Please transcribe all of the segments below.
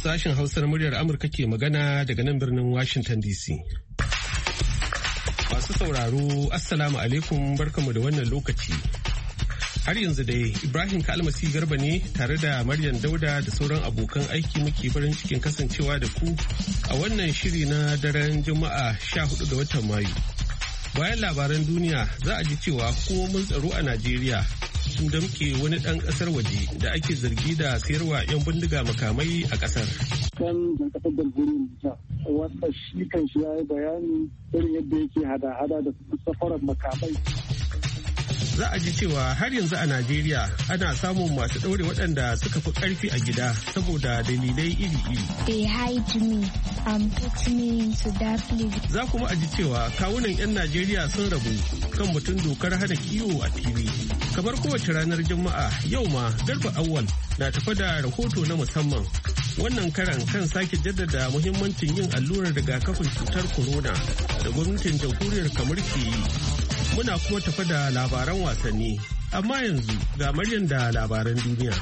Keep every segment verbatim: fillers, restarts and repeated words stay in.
Sashen Hausar muryar Amurka ke magana daga nan birnin Washington D C. Masu sauraro, Assalamu alaikum, barkamu da wannan lokaci. Har yanzu dai Ibrahim Kalmasi Garba ne tare da Maryam Dauda da sauran abokan aiki muke farin cikin kasancewa da ku a wannan shiri na daren Juma'a sha hudu ga watan Mayu. Bayan labaran duniya za a ji cewa hukumomin tsaro a Najeriya sun damke wani ɗan ƙasar waje da ake zargi da sayarwa 'yan bindiga makamai a ƙasar. Kan kasar jamhuriyar Nijar, wanda shi kan shi ya yi bayani irin yadda yake hada-hada da safarar makamai. Za a ji cewa har yanzu a Najeriya ana samun masu ɗaure waɗanda suka fi ƙarfi a gida saboda dalilai iri-iri. They hide me and put me into that place. Za kuma a ji cewa kawunan 'yan Najeriya sun rabu kan batun dokar hana kiwo a fili. Kamar kowace ranar Juma'a yau ma Garba Awwal na tafa da rahoto na musamman. Wannan karan kan sake jaddada muhimmancin yin allurar rigakafin cutar corona da gwamnatin jamhuriyar kamar ke yi. Muna kuma tafa da labaran wasanni, amma yanzu ga Maryam da labaran duniya.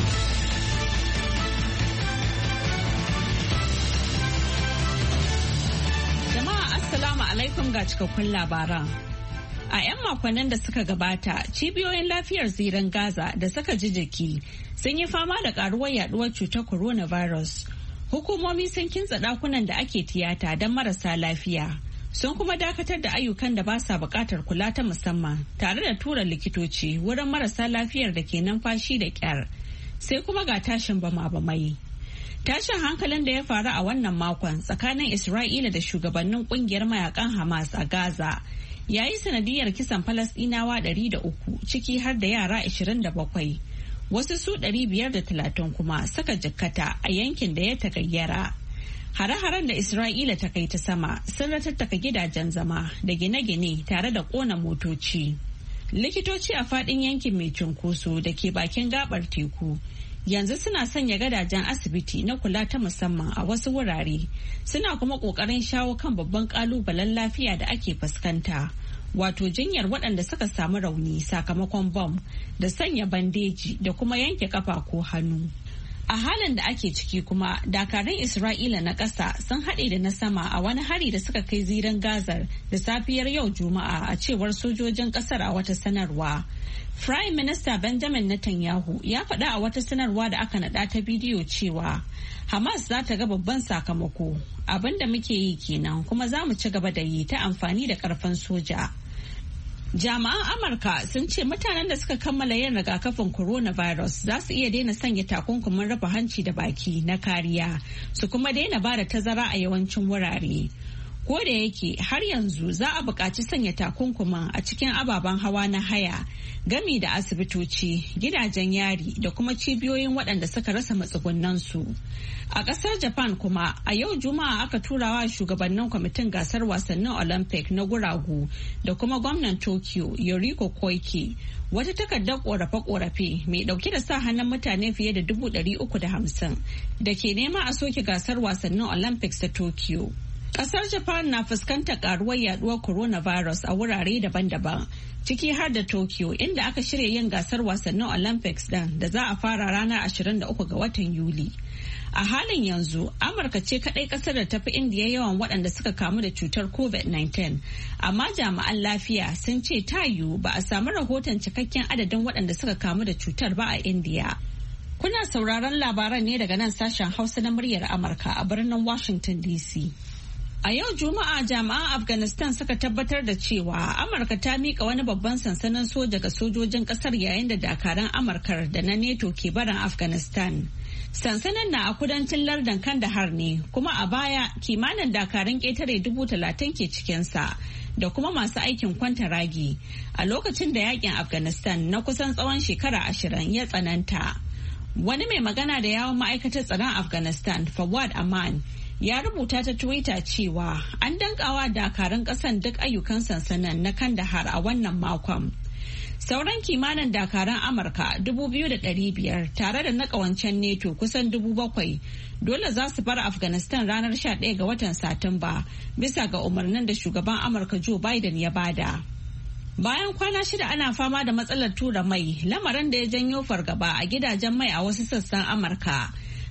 Jama'a Assalamu alaikum ga cikakkun labaran. A 'yan makonnin da suka gabata, cibiyoyin lafiyar zirin Gaza da suka ji jiki sun yi fama da karuwar yaduwar cutar coronavirus. Hukumomi sun kintsa dakunan da ake tiyata don marasa lafiya. Sun kuma dakatar da ayyukan da ba sa bukatar kula ta musamman tare da tura likitoci wurin marasa lafiyar da ke numfashi da kyar. Sai kuma ga tashin bama-bamai. Tashin hankalin da ya faru a wannan makon tsakanin Isra'ila da shugabannin kungiyar mayakan Hamas a Gaza ya yi sanadiyar kisan Falasɗinawa ɗari da uku ciki har da yara ashirin da bakwai. Wasu su ɗari biyar da talatin kuma suka jikkata a yankin da ya tagayyara. Hare-haren da Isra'ila ta kai ta sama sun ratattaka gidajen zama da gine-gine tare da ƙona motoci. Likitoci a faɗin yankin mai cunkoso da ke bakin gabar teku yanzu suna sanya gadajen asibiti na kula ta musamman a wasu wurare, suna kuma ƙoƙarin shawo kan babban ƙalubalen lafiya da ake fuskanta, wato jinyar waɗanda suka samu rauni sakamakon bom da sanya bandeji da kuma yanke kafa ko hannu. A halin da ake ciki kuma, dakarun Isra'ila na ƙasa sun haɗe da na sama a wani hari da suka kai zirin Gazar da safiyar yau Juma'a a cewar sojojin ƙasar a wata sanarwa. Prime Minister Benjamin Netanyahu ya faɗa a wata sanarwa da aka naɗa ta bidiyo cewa Hamas za ta ga babban sakamako. Abin da muke yi kenan kuma za mu ci gaba da yi ta amfani da ƙarfin soja. Jami'an Amurka sun ce mutanen da suka kammala yin rigakafin coronavirus za su iya daina sanya takunkumin rufe hanci da baki na kariya, su kuma daina ba da tazara a yawancin wurare. Ko da yake har yanzu za a buƙaci sanya takunkumin a cikin ababen hawa na haya, gami da asibitoci, gidajen yari da kuma cibiyoyin waɗanda suka rasa matsugunansu. A ƙasar Japan kuma a yau Juma'a aka turawa shugabannin kwamitin gasar wasannin Olympic na guragu da kuma gwamnan Tokyo Yoriko Koike wata takardar ƙorafe-ƙorafe mai ɗauke da sa hannun mutane fiye da dubu ɗari uku da hamsin da ke nema a soke gasar wasannin Olympics ta Tokyo. Kasar Japan na fuskantar karuwar yaduwar coronavirus a wurare daban-daban, ciki har da Tokyo inda aka shirya yin gasar wasannin Olympics din da za a fara ranar ashirin da uku ga watan Yuli. A halin yanzu, Amurka ce kadai kasar da tafi Indiya yawan waɗanda suka kamu da cutar covid nineteen, amma jami'an lafiya sun ce ta yiwu ba a samu rahoton cikakken adadin waɗanda suka kamu da cutar ba a Indiya. Kuna sauraron labaran ne daga nan sashen Hausa na muryar Amurka a birnin Washington D C. A yau Juma'a jami'an Afghanistan suka tabbatar da cewa Amurka ta mika wani babban sansanin soja ga sojojin kasar yayin da dakaran Amurkar da na NATO ke barin Afghanistan. Sansanin na a kudancin lardin Kandahar ne, kuma a baya kimanin dakarun ƙetare dubu talatin ke cikinsa da kuma masu aikin kwantaragi a lokacin da yakin Afghanistan na kusan tsawon shekara ashirin ya tsananta. Wani mai magana da yawon ma'aikatar tsaron Afghanistan, Fawad Aman, ya rubuta ta Twitter cewa an dankawa dakarun kasan duk ayyukan sansanin na Kandahar a wannan makon. Sauran kimanin dakaran Amurka dubu biyu da ɗari biyar tare da na ƙawancen NATO kusan dubu bakwai dole za su bar Afghanistan ranar sha ɗaya ga watan Satumba bisa ga umarnin da shugaban Amurka Joe Biden ya bada. Bayan kwana shida ana fama da matsalar tura mai, lamarin da ya janyo fargaba a gidajen mai a wasu sassan Amurka.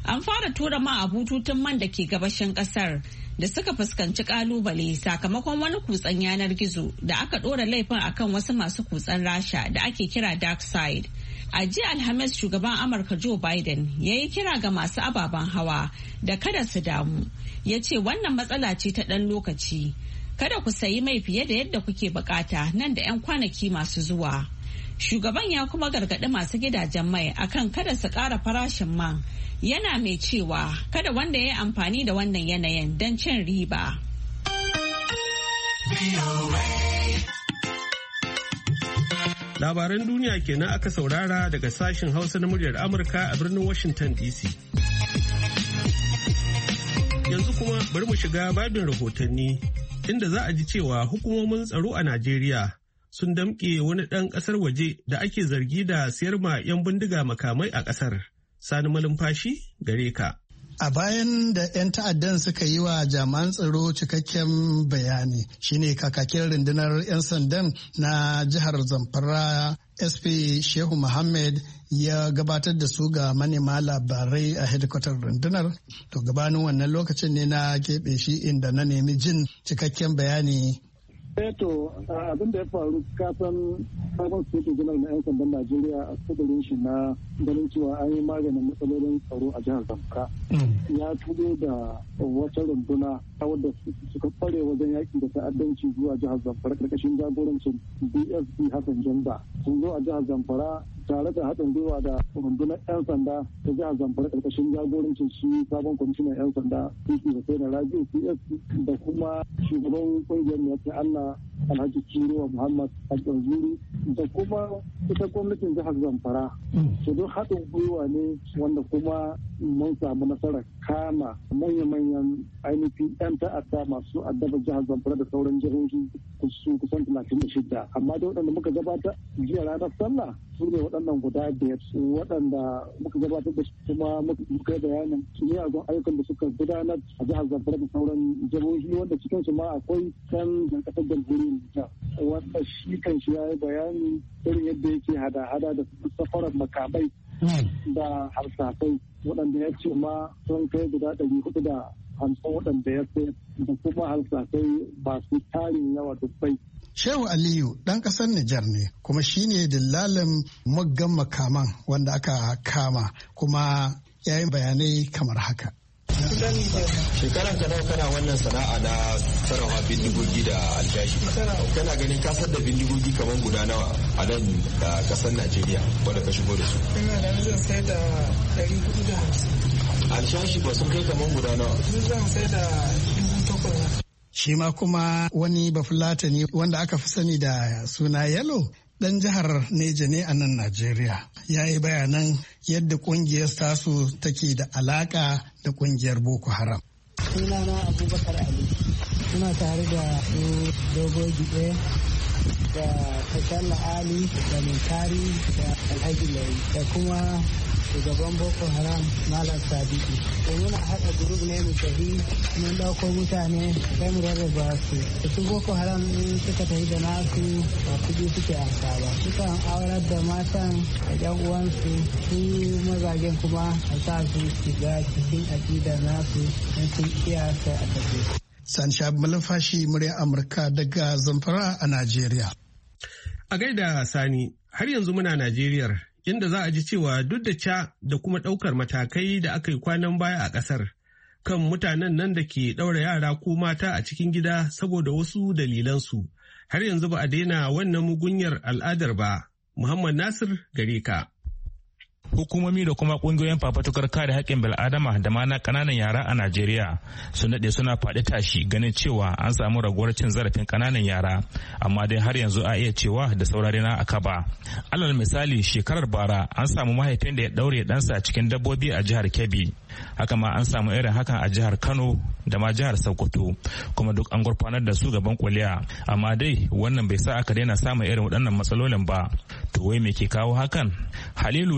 An fara tura ma a bututun man da ke gabashin kasar da suka fuskanci kalubale sakamakon wani kutsen yanar gizo da aka ɗora laifin akan wasu masu kutsen Rasha da ake kira dark side. A jiya Alhamis shugaban Amurka Joe Biden ya yi kira ga masu ababen hawa da kada su damu. Ya ce wannan matsala ce ta ɗan lokaci. Kada ku sayi mai fiye da yadda kuke bukata nan da 'yan kwanaki masu zuwa. Shugaban ya kuma gargaɗi masu gidajen mai akan kada su ƙara farashin man. Yana mai cewa kada wanda ya yi amfani da wannan yanayin don cin riba. Labaran duniya kenan aka saurara daga sashen Hausa na muryar Amurka a birnin Washington D C. Yanzu kuma bari mu shiga babin rahotanni inda za a ji cewa hukumomin tsaro a Najeriya sun damƙe wani ɗan ƙasar waje da ake zargi da siyar ma 'yan bindiga makamai a ƙasar. Sani Malumfashi gare ka. A bayan da 'yan ta'addan suka yi wa jami'an tsaro cikakken bayani shine kakakin rundunar 'yan sandan na jihar Zamfara S P Shehu Muhammad ya gabatar da su ga manema labarai a hedikwatar rundunar. To gabanin wannan lokacin ne na keɓe shi inda na nemi jin cikakken bayani. Eto abin da ya faru kasan sabon state janar na 'yan sandan Najeriya a kudurin shi na ganin cewa an yi maganin matsalolin tsaro a jihar Zamfara. Ya tudo da wata runduna wadda suka kware wajen yaki da ta'addanci zuwa jihar Zamfara karkashin jagorancin D S P Hassan Jamba. Sun zo a jihar Zamfara tare da haɗin gwiwa da rundunar 'yan sanda ta jihar Zamfara karkashin jagorancin shi sabon kwamishinan 'yan sanda P P Hussein Rabiu P S P da kuma shugaban kungiyar mai ta Allah Alhaji Kiruwa Muhammad Al-Tanzuri da kuma ita gwamnatin jihar Zamfara. Su don haɗin gwiwa ne wanda kuma mun samu nasarar kama manya-manyan ainihin 'yan ta'adda masu addaba jihar Zamfara da sauran jihohi su kusan talatin da shida. Amma da waɗanda muka gabata jiya ranar sallah su ne waɗannan guda biyar waɗanda muka gabatar da kuma muka yi bayanin su ne a zuwa ayyukan da suka gudanar a jihar Zamfara da sauran jihohi wanda cikinsu ma akwai kan ƙasar jamhuriyar Nijar wanda shi kan shi ya yi bayani irin yadda yake hada-hada da safarar makamai da harsafai waɗanda ya ce ma sun kai guda ɗari hudu da hamsin waɗanda ya sai da kuma harsafai masu tarin yawa dubbai. Shehu Aliyu ɗan ƙasar Nijar ne kuma shi ne dillalin muggan makaman wanda aka kama kuma ya yi bayanai kamar haka. Shekaran ka nawa kana wannan sana'a na sarrafa bindigogi da aljashi? Kana ganin kasar da bindigogi kamar guda nawa a nan da kasar Najeriya wanda ka shigo da su? Ina da zan sai da ɗari hudu da hamsin. Aljashi ba sun kai kamar guda nawa? Zan sai da dubu takwas. Shi ma kuma wani bafulatani wanda aka fi sani da suna Yalo ɗan jihar Neja ne a nan Najeriya. Ya yi bayanan yadda ƙungiyar tasu take da alaƙa da ƙungiyar Boko Haram. Sunana Abubakar Ali. Suna tare da Dogo Gibe da Tashala Ali da Mintari da Alhaji Lai da kuma shugaban Boko Haram Malam Sadiki. To muna haɗa gurub ne mu tafi mun ɗauko mutane sai mu rarraba su. Da su Boko Haram in suka tafi da nasu ba kuɗi suke amsa ba. Sukan aurar da matan a ƴan uwansu su mazajen kuma a sa su shiga cikin aƙidar nasu in sun iya sai a tafi. Sani Shabi Malumfashi murya Amurka daga Zamfara a Najeriya. A gaida Sani, har yanzu muna Najeriyar. Inda za a ji cewa duk da ca da kuma ɗaukar matakai da aka yi kwanan baya a ƙasar kan mutanen nan da ke ɗaura yara ko mata a cikin gida saboda wasu dalilansu, har yanzu ba a daina wannan mugunyar al'adar ba. Muhammad Nasir gare ka. Hukumomi da kuma kungiyoyin fafatukar kare haƙƙin bil'adama da ma na ƙananan yara a Najeriya sun daɗe suna faɗi tashi ganin cewa an samu raguwar cin zarafin ƙananan yara, amma dai har yanzu a iya cewa da saurare na aka ba. Alal misali shekarar bara an samu mahaifin da ya ɗaure ɗansa cikin dabbobi a jihar Kebbi. Haka ma an samu irin hakan a jihar Kano da ma jihar Sokoto, kuma duk an gurfanar da su gaban kuliya, amma dai wannan bai sa aka daina samun irin waɗannan matsalolin ba. To wai me ke kawo hakan? Halilu Tambari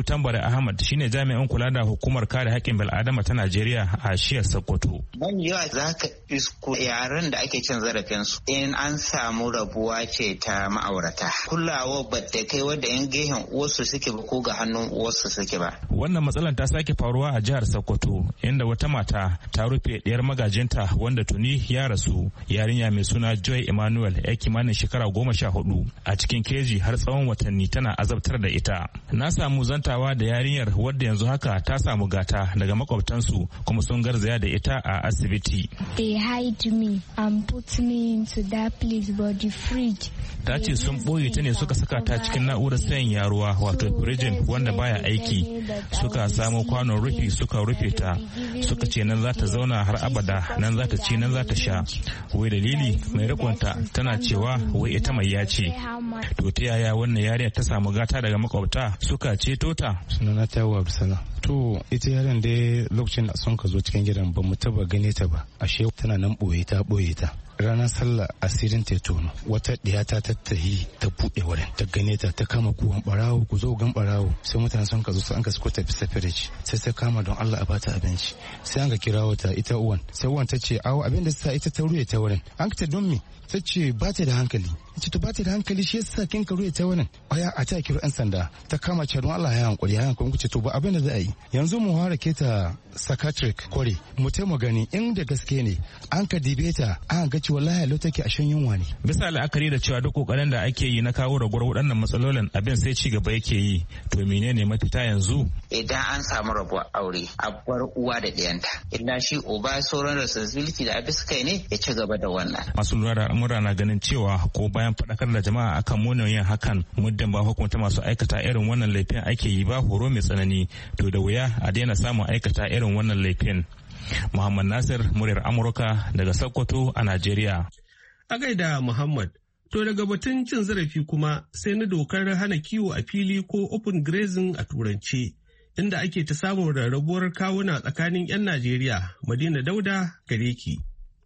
Ahmad shine jami'in kula da hukumar kare haƙƙin bil'adama ta Najeriya a shiyar Sokoto. Ban yawa za ka isko yaran da ake cin zarafinsu in an samu rabuwa ce ta ma'aurata. Kulawa ba ta kai wadda yan gehen uwarsu suke ba ko ga hannun uwarsu suke ba. Wannan matsalar ta sake faruwa a jihar Sokoto inda wata mata ta rufe ɗiyar magajinta wanda tuni ya rasu, yarinya mai suna Joy Emmanuel ya kimanin shekara goma sha hudu a cikin keji har tsawon watanni tana azabtar da ita. Na samu zantawa da yarinyar wadda yanzu haka ta samu gata daga makwabtansu kuma sun garzaya da ita a asibiti. They hide me and put me into that place but the fridge. Ta ce sun ɓoye ta ne suka saka ta cikin na'urar sanya ruwa wato firijin wanda baya aiki, suka samo kwanon rufi suka rufe ta, suka ce nan za ta zauna har abada, nan za ta ci nan za ta sha. Wai dalili mai rikonta tana cewa wai ita mai ya ce. To ta yaya wannan yarinya ta samu gata daga makwabta suka ceto ta? Sunana Tawa Absala. To ita yaron dai lokacin da sun ka zo cikin gidan ba mu taba gane ta ba, ashe tana nan ɓoye ta ɓoye ta. Ranar sallah asirin ta tono wata ɗiya ta tattahi ta buɗe wurin ta gane ta ta kama kuwan barawo ku zo gan barawo sai mutane sun ka zo an ka suko ta bisa firij sai ta kama don Allah a bata abinci sai an ka kirawo ta ita uwan sai uwan ta ce awo abin da sa ita ta ruye ta wurin an ka ta don me ta ce ba ta da hankali ce to ba ta da hankali shi yasa kin ka ruye ta wurin aya a ta kiro yan sanda ta kama ce don Allah ya hankuri ya hankuri ku ce to ba abin da za a yi yanzu mu hara ke ta psychiatric kore mu ta mu gani inda gaske ne an ka dibe ta an ga cewa wallahi lo take a shan yunwa ne. Bisa la'akari da cewa duk kokarin da ake yi na kawo ragowar waɗannan matsalolin abin sai ci gaba yake yi, to menene mafita yanzu? Idan an samu rabuwar aure a bar uwa da ɗiyanta, illa shi uba sauran responsibility da abin suka yi ne ya ci gaba da wannan. Masu lura da al'amura na ganin cewa ko bayan faɗakar da jama'a akan munin yin hakan muddin ba hukunta masu aikata irin wannan laifin ake yi ba horo mai tsanani, to da wuya a daina samun aikata irin wannan laifin. Muhammad Nasir, muryar Amurka daga Sokoto a Najeriya. A gaida Muhammad, to daga batun cin zarafi kuma sai na dokar hana kiwo a fili ko open grazing a turance, inda ake ta samun rarrabuwar kawuna tsakanin 'yan Najeriya. Madina Dauda gare ki.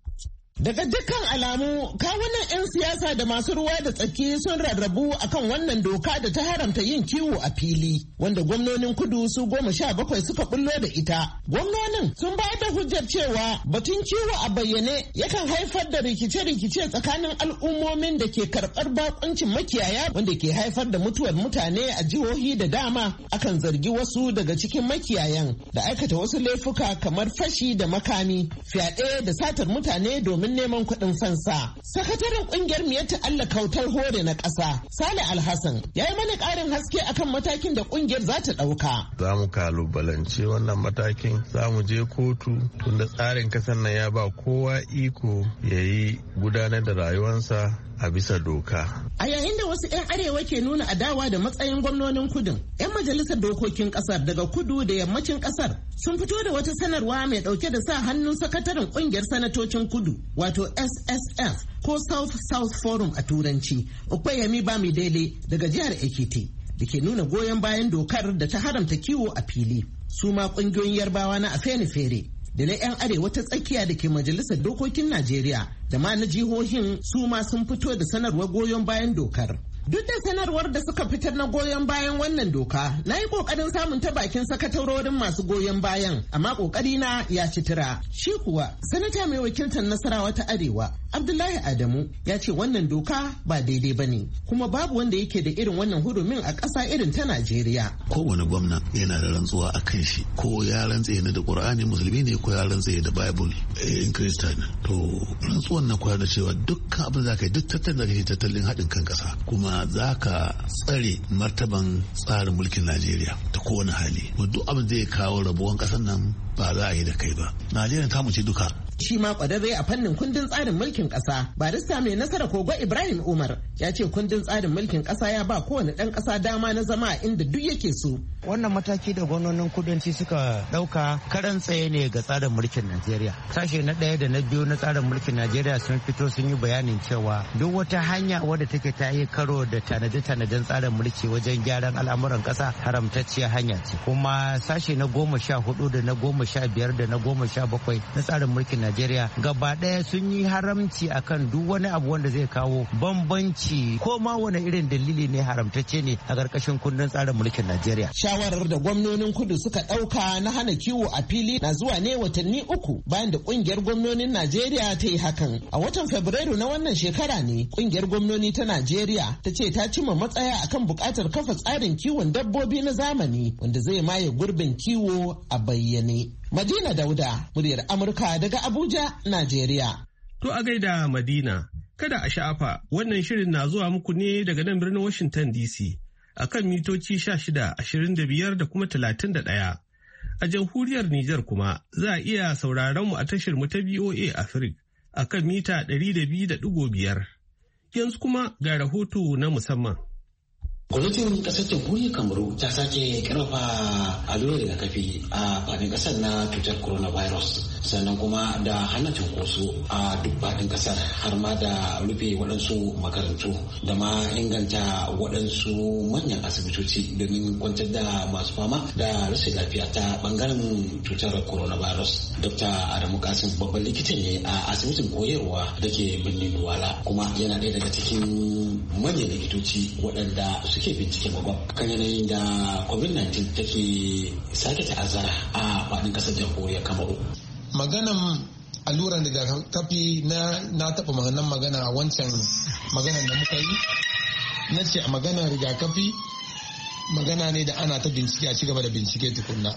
Daga dukkan alamu kawunan 'yan siyasa da masu ruwa da tsaki sun rarrabu akan wannan doka da ta haramta yin kiwo a fili, wanda gwamnonin kudu su goma sha bakwai suka bullo da ita. Gwamnonin sun bayar da hujjar cewa batun kiwo a bayyane yakan haifar da rikice-rikice tsakanin al'ummomin da ke karɓar bakuncin makiyaya, wanda ke haifar da mutuwar mutane a jihohi da dama. Akan zargi wasu daga cikin makiyayan da aikata wasu laifuka kamar fashi da makami, fyaɗe da satar mutane domin neman kuɗin fansa. Sakataren ƙungiyar Miyatta Allah Kautar Hore na ƙasa, Sale Alhassan, ya yi mana ƙarin haske akan matakin da ƙungiyar za ta ɗauka. Za mu kalubalance wannan matakin, za mu je kotu tunda tsarin ƙasar nan ya ba kowa iko ya yi gudanar da rayuwarsa a bisa doka. A yayin da wasu 'yan arewa ke nuna adawa da matsayin gwamnonin kudin, 'yan majalisar dokokin kasar daga kudu da yammacin kasar sun fito da wata sanarwa mai dauke da sa hannun sakataren kungiyar sanatocin kudu wato S S F ko South South Forum a turanci, Okoyemi Bamidele daga jihar Ekiti, da ke nuna goyon bayan dokar da ta haramta kiwo a fili. Su ma kungiyoyin Yarbawa na Afenifere da na 'yan arewa ta tsakiya da ke majalisar dokokin Najeriya da ma na jihohin su ma sun fito da sanarwar goyon bayan dokar. Duk da sanarwar da suka fitar na goyon bayan wannan doka, na yi kokarin samun ta bakin sakatarorin masu goyon bayan, amma kokari na ya ci tura. Shi kuwa, sanata mai wakiltar Nasarawa ta Arewa, Abdullahi Adamu, ya ce wannan doka ba daidai ba ne, kuma babu wanda yake da irin wannan hurumin a ƙasa irin ta Najeriya. Kowane gwamna yana da rantsuwa a kan shi, ko ya rantse ne da Ƙur'ani musulmi ne ko ya rantse da Bible in Kirista ne. To rantsuwan na koyar da cewa dukkan abin da ka yi duk tattalin da kake tattalin haɗin kan ƙasa, kuma za ka tsare martaban tsarin mulkin Najeriya ta kowane hali. Duk abin zai kawo rabuwan ƙasar nan ba za a yi da kai ba. Najeriya ta mu ce duka. Shi ma kwararre a fannin kundin tsarin mulkin ƙasa, barista mai nasara Kogo Ibrahim Umar, ya ce kundin tsarin mulkin ƙasa ya ba kowane ɗan ƙasa dama na zama a inda duk yake so. Wannan mataki da gwamnonin kudanci suka ɗauka karan tsaye ne ga tsarin mulkin Najeriya. Sashe na ɗaya da na biyu na tsarin mulkin Najeriya sun fito sun yi bayanin cewa duk wata hanya wadda take ta yi karo da tanade-tanaden tsarin mulki wajen gyaran al'amuran ƙasa haramtacciyar hanya ce. Kuma sashe na goma sha hudu da na goma sha biyar da na goma sha bakwai na tsarin mulkin Najeriya gaba ɗaya sun yi haramci akan duk wani abu wanda zai kawo bambanci ko ma wani irin dalili ne haramtacce ne a ƙarƙashin kundin tsarin mulkin Najeriya. Shawarar da gwamnonin kudu suka ɗauka na hana kiwo a fili na zuwa ne watanni uku bayan da ƙungiyar gwamnonin Najeriya ta yi hakan. A watan Fabrairu na wannan shekara ne ƙungiyar gwamnoni ta Najeriya ta ce ta cimma matsaya akan buƙatar kafa tsarin kiwon dabbobi na zamani wanda zai maye gurbin kiwo a bayyane. Madina Dauda, muryar Amurka daga Abuja, Najeriya. To a gaida Madina, kada a sha'afa wannan shirin na zuwa muku ne daga nan birnin Washington D C a kan mitoci sha shida, ashirin da biyar da kuma talatin da ɗaya. A jamhuriyar Nijar kuma za a iya sauraron mu a tashar mu ta B O A Africa a kan mita ɗari da biyu da ɗigo biyar. Yanzu kuma ga rahoto na musamman. Gwamnatin kasar jamhuriyar Kamaru ta sake karfafa allurar rigakafi a faɗin kasar na cutar coronavirus sannan kuma da hana cunkoso a duk faɗin kasar har ma da rufe waɗansu makarantu da ma inganta waɗansu manyan asibitoci domin kwantar da masu fama da rashin lafiya ta ɓangaren cutar coronavirus. Dokta Adamu Kasim babban likita ne a asibitin koyarwa da ke birnin Duwala kuma yana ɗaya daga cikin manyan likitoci waɗanda suke binciken gwagwam kan yanayin da covid nineteen take sake ta'azzara a faɗin ƙasar jamhuriyar Kamaru. Maganan alluran rigakafi na na taɓa maganan magana a wancan maganan da muka yi na ce a maganan rigakafi magana ne da ana ta bincike a cigaba da bincike tukunna.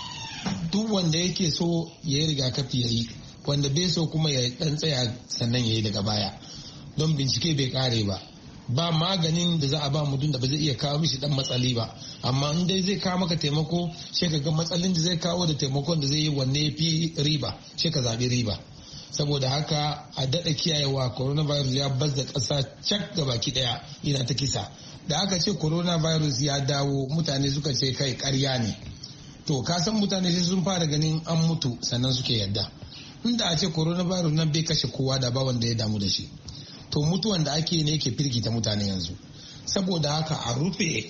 Duk wanda yake so ya yi rigakafi ya yi, wanda bai so kuma ya ɗan tsaya sannan ya yi daga baya don bincike bai ƙare ba. Ba maganin da za a ba mutum da ba zai iya kawo mishi dan matsali ba, amma in dai zai kawo maka taimako sai ka ga matsalin da zai kawo da taimakon da zai yi wanne fi riba sai ka zaɓi riba. Saboda haka a daɗa kiyayewa coronavirus ya bazza ƙasa cak ga baki ɗaya yana ta kisa. Da aka ce coronavirus ya dawo mutane suka ce kai ƙarya ne, to ka san mutane sai sun fara ganin an mutu sannan suke yadda. Inda a ce coronavirus nan bai kashe kowa da ba wanda ya damu da shi, to mutuwan da ake ne ke firgita mutane yanzu. Saboda haka a rufe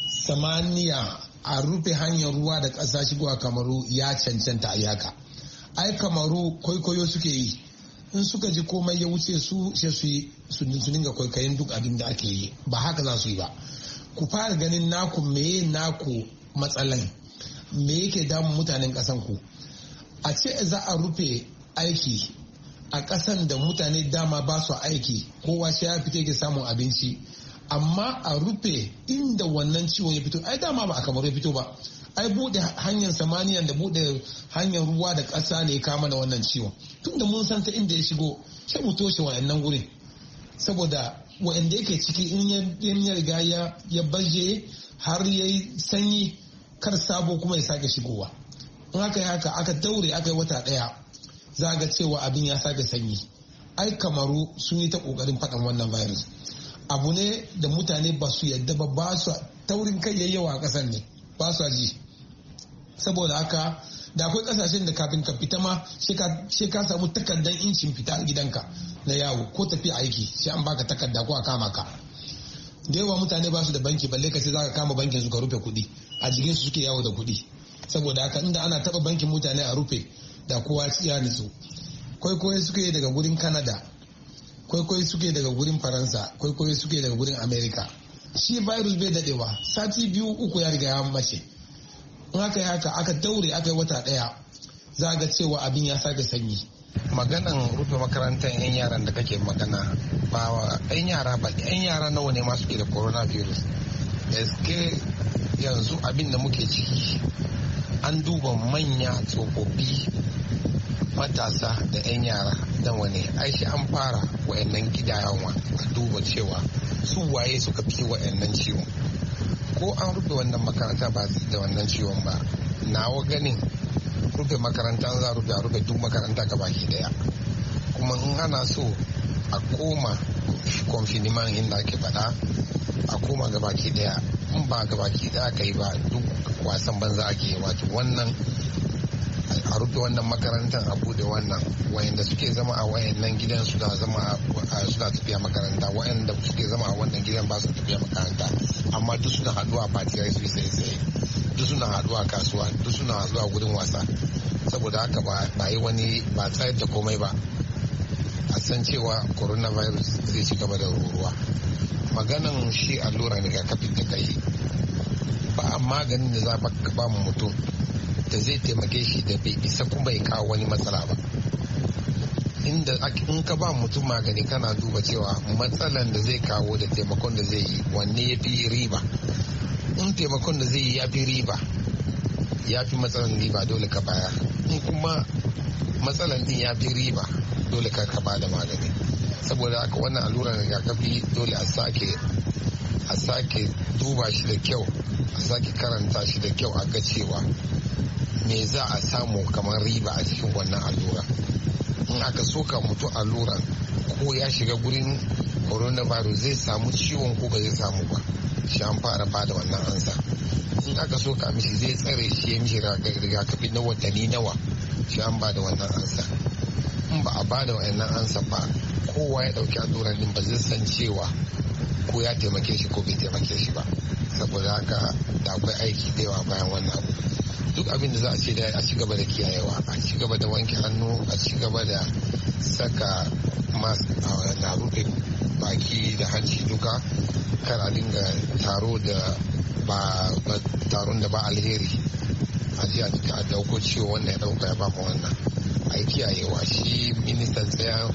samaniya, a rufe hanyar ruwa da ƙasa shigowa Kamaru ya cancanta a yaka. Ai Kamaru kwaikwayo suke yi, in suka ji komai ya wuce su sai su yi su dinga kwaikwayon duk abin da ake yi, ba haka za su yi ba. Ku fara ganin naku meye naku matsalan, me yake damun mutanen ƙasan ku. A ce za a rufe aiki a ƙasan da mutane dama ba su aiki, kowa shi ya fita yake samun abinci, amma a rufe inda wannan ciwon ya fito, ai dama ba a Kamaru ya fito ba, ai bude hanyar samaniyan da bude hanyar ruwa da ƙasa ne kama da wannan ciwon. Tun da mun san ta inda ya shigo sai mu toshe wa'annan gurin, saboda wa'anda yake ciki in ya riga ya baje har ya yi sanyi kar sabo kuma ya sake shigowa. In aka yi haka aka daure aka yi wata ɗaya za ga cewa abin ya sake sanyi. Ai Kamaru sun yi ta kokarin faɗan wannan virus. Abu ne da mutane ba su yadda ba, ba su taurin kai yayyawa a ƙasar ne, ba su ji. Saboda haka da akwai ƙasashen da kafin ka fita ma sai ka samu takardar incin fita a gidanka na yawo ko tafi aiki sai an baka takarda ko a kama ka. Da yawa mutane ba su da banki, balle ka ce za ka kama bankin su ka rufe kuɗi, a jikin su suke yawo da kuɗi. Saboda haka inda ana taɓa bankin mutane a rufe da kowa ya nutsu. Kwaikwayo suke daga gurin Canada, kwaikwayo suke daga gurin Faransa, kwaikwayo suke daga gurin America. Shi virus bai dadewa, sati biyu uku ya riga ya mace. In aka yi haka aka daure aka yi wata daya za ga cewa abin ya sake sanyi. Maganan rufe makarantar yan yaran da kake magana ba wa yan yara ba, yan yara nawa ne masu ke da coronavirus. Eske yanzu abin da muke ciki an duba manya tsofaffi matasa da 'yan yara da wani aishi an fara wa'annan gidayawa a duba cewa su waye suka fi wa'annan ciwon, ko an rufe wannan makaranta ba da wannan ciwon ba. Nawa ganin rufe makaranta za rufe a rufe duk makaranta ga baki daya, kuma in ana so a koma konfiniman inda ake faɗa a koma ga baki daya, in ba ga baki daya kai ba duk wasan banza ake. Wato wannan a rufe wannan makarantar a bude wannan, wayanda suke zama a wayannan gidan suna zama suna tafiya makaranta, wayanda suke zama a wannan gidan ba su tafiya makaranta, amma duk suna haduwa a fatiyar su sai sai, duk suna haduwa a kasuwa, duk suna haduwa a gudun wasa. saboda haka ba yi wani ba tsayar da komai ba, a san cewa coronavirus zai ci gaba da ruruwa. Maganan shi allura rigakafin da ka yi ba a maganin da za ka ba mu mutum da zai taimake shi da bai isa kuma ya kawo wani matsala ba. Inda in ka ba mutum magani kana duba cewa matsalan da zai kawo da taimakon da zai yi wanne ya fi riba. In taimakon da zai yi ya fi riba ya fi matsalan riba dole ka baya, in kuma matsalan din ya fi riba dole ka ka bada magani. Saboda haka wannan allurar rigakafi dole a sake a sake duba shi da kyau, a sake karanta shi da kyau, a ga cewa me za a samu kamar riba a cikin wannan allura. In aka soka mutum alluran ko ya shiga gurin coronavirus zai samu ciwon ko ba zai samu ba, shi an fara bada wannan ansa. In aka soka mishi zai tsare shi ya mishi rigakafi na watanni nawa, shi an bada wannan ansa. In ba a bada wannan ansa ba, kowa ya dauki alluran din ba zai san cewa ko ya taimake shi ko bai taimake shi ba. Saboda haka da akwai aiki da yawa bayan wannan abu. Duk abin da za a ce da a ci gaba da kiyayewa, a ci gaba da wanke hannu, a ci gaba da saka mask na rufe baki da hanci duka, kar a dinga taro da ba taron da ba alheri, a ji a dauko ciwo wannan ya dauka ya ba mu wannan. A kiyayewa, shi ministan tsayan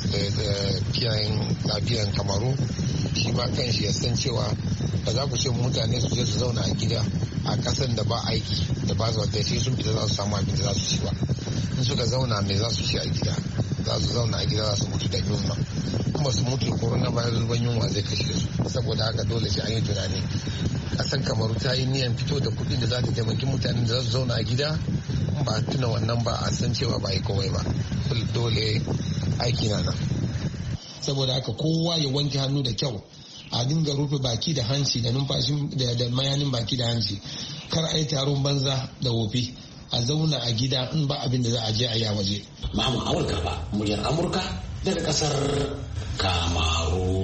kiyayen lafiyan Kamaru shi ma kan shi ya san cewa ba za ku ce mutane su je su zauna a gida a kasan da ba aiki da ba su da shi sun fita za su samu abin da za su ci ba. In suka zauna me za su ci a gida, za su zauna a gida za su mutu da yunwa, kuma su mutu coronavirus ban yunwa zai kashe su. Saboda haka dole shi an yi tunani. Kasan Kamaru ta yi niyan fito da kuɗin da za ta taimaki mutanen da za su zauna a gida, ba tuna wannan ba a san cewa ba yi komai ba. Dole aiki na nan. Saboda haka kowa ya wanke hannu da kyau, a dinga rufe baki da hanci da numfashi da mayanin baki da hanci, kar a yi taron banza da wofi, a zauna a gida in ba abin da za a je a yi a waje. Muhammad Awal Garba, muryar Amurka daga kasar Kamaru.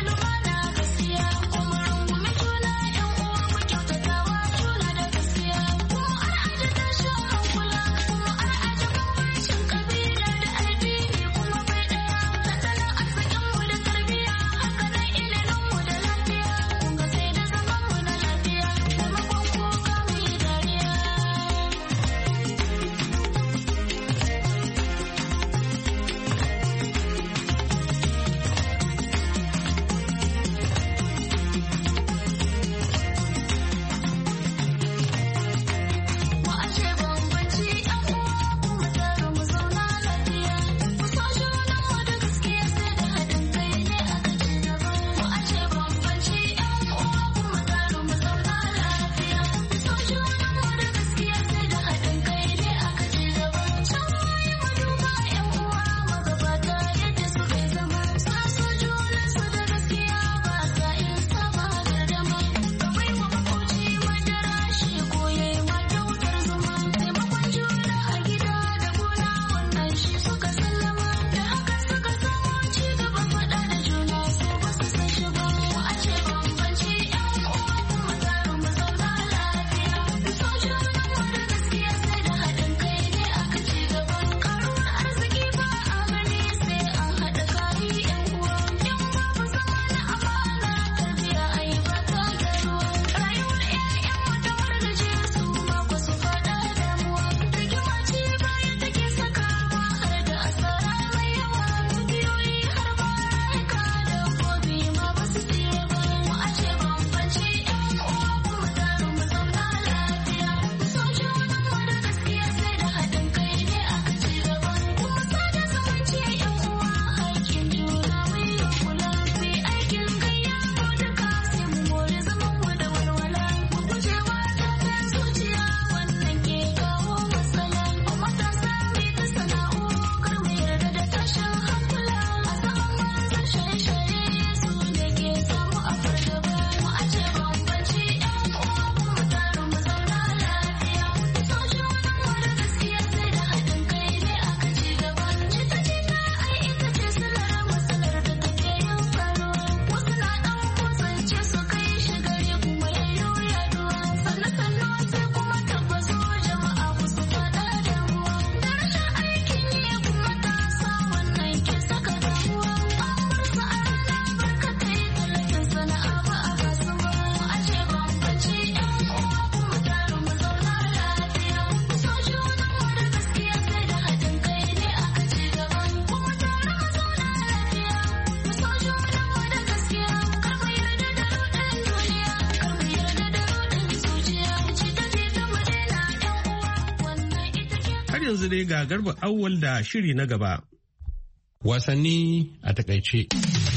Yeah. yanzu dai ga Garba Awwal da shiri na gaba. Wasanni a takaice.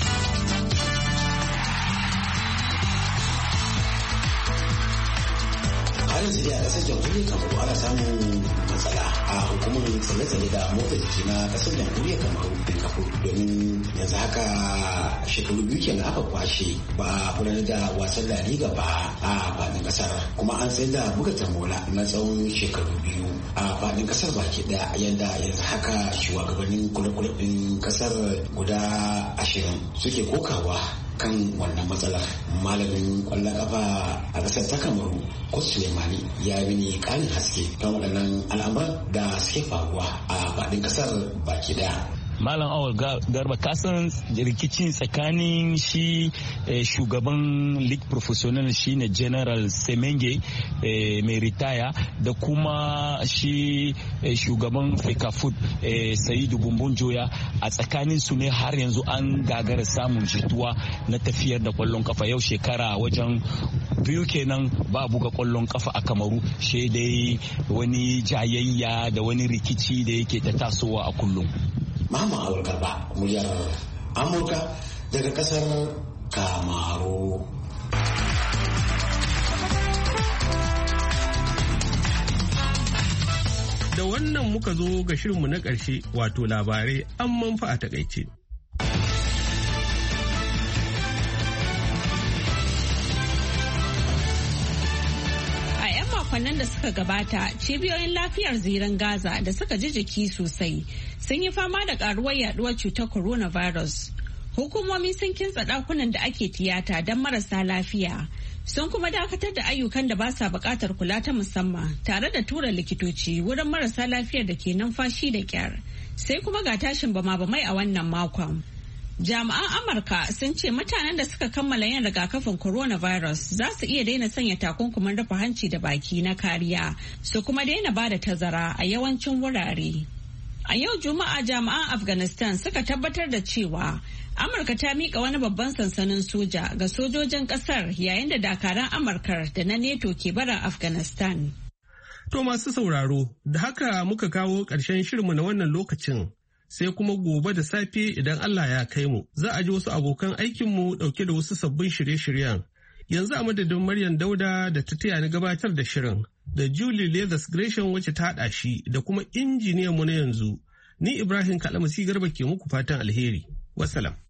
har yanzu dai a kasar jamhuriyar kamaru ana samun matsala a hukumar tsalle-tsalle da motsa jiki na kasar jamhuriyar kamaru kafu domin yanzu haka shekaru biyu kenan aka kwashe ba a gudanar da wasan la liga ba a faɗin kasar kuma an sayar da buga tamola na tsawon shekaru biyu a faɗin kasar baki daya yadda yanzu haka shugabannin kula-kula ɗin kasar guda ashirin suke kokawa kan wannan matsalar. Malamin kwallon kafa a kasar ta kamaru ko sulemani ya yi mini karin haske kan waɗannan al'amuran da suke faruwa a faɗin kasar baki daya. Malam Awal Garba kasan rikicin tsakanin shi shugaban League Professional shine General Semenge mai ritaya da kuma shi shugaban Fekafood Saidu Bumbun Joya a tsakanin su ne har yanzu an gagara samun jituwa na tafiyar da kwallon kafa yau shekara wajen biyu kenan ba buga kwallon kafa a Kamaru shi dai wani jayayya da wani rikici da yake ta tasowa a kullum. Mama Awul Garba, muryar Amurka daga kasar Kamaru. Da wannan muka zo ga shirinmu na ƙarshe wato labarai an manfa a takaice. Makonnan da suka gabata cibiyoyin lafiyar zirin Gaza da suka ji jiki sosai sun yi fama da karuwar yaduwar cutar coronavirus. Hukumomi sun kintsa dakunan da ake tiyata don marasa lafiya sun kuma dakatar da ayyukan da ba sa bukatar kula ta musamman tare da tura likitoci wurin marasa lafiyar da ke numfashi da kyar. Sai kuma ga tashin bama-bamai a wannan makon. Jami'an Amurka sun ce mutanen da suka kammala yin rigakafin coronavirus za su iya daina sanya takunkumin rufe hanci da baki na kariya su kuma daina ba da tazara a yawancin wurare. A yau Juma'a jami'an Afghanistan suka tabbatar da cewa Amurka ta miƙa wani babban sansanin soja ga sojojin ƙasar yayin da dakaran Amurkar da na NATO ke barin Afghanistan. To masu sauraro, da haka muka kawo ƙarshen shirinmu na wannan lokacin. Sai kuma gobe da safe idan Allah ya kai mu za a ji wasu abokan aikinmu ɗauke da wasu sabbin shirye-shiryen. Yanzu a madadin Maryam Dauda da ta taya ni gabatar da shirin da Julie Leathers Gresham wacce ta haɗa shi da kuma injiniyan mu na yanzu. Ni Ibrahim Kalamasi Garba ke muku fatan alheri. Wassalam.